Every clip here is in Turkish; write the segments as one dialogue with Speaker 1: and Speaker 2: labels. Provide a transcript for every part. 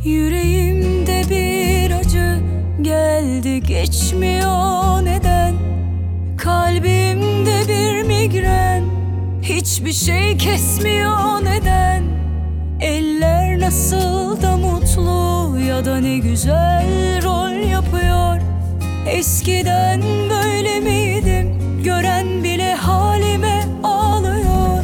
Speaker 1: Yüreğimde bir acı geldi geçmiyor neden? Kalbimde bir migren hiçbir şey kesmiyor neden? Eller nasıl da mutlu ya da ne güzel rol yapıyor. Eskiden böyle miydim? Gören bile halime ağlıyor.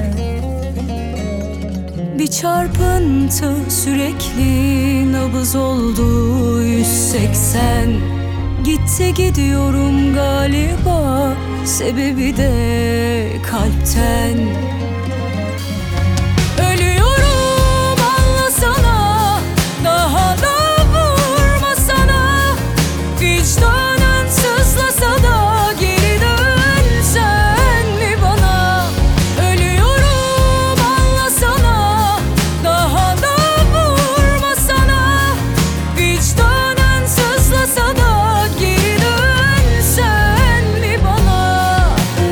Speaker 1: Bir çarpıntı sürekli nabız oldu 180. Gitti gidiyorum galiba, sebebi de kalpten. Ölüyorum anlasana, daha da vurmasana. Vicdanın sızlasa da geri dönsen mi bana? Ölüyorum anlasana, daha da vurmasana. Vicdanın sızlasa da geri dönsen mi bana?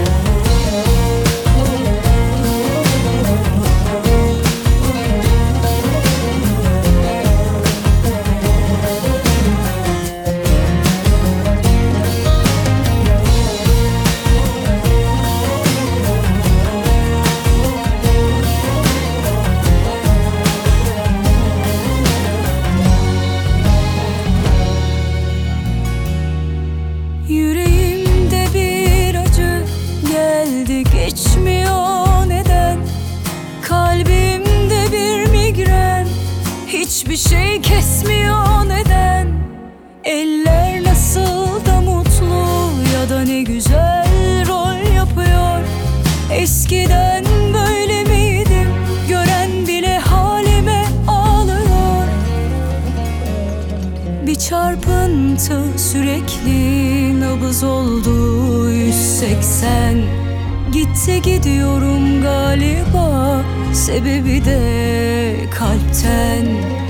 Speaker 1: Yüreğimde bir acı geldi geçmiyor neden? Kalbimde bir migren hiçbir şey kesmiyor neden? Eller nasıl da mutlu ya da ne güzel rol yapıyor. Eskiden böyle miydim? Gören bile halime ağlıyor. Bir çarpıntı sürekli nabız oldu 180. Gitti gidiyorum galiba, sebebi de kalpten.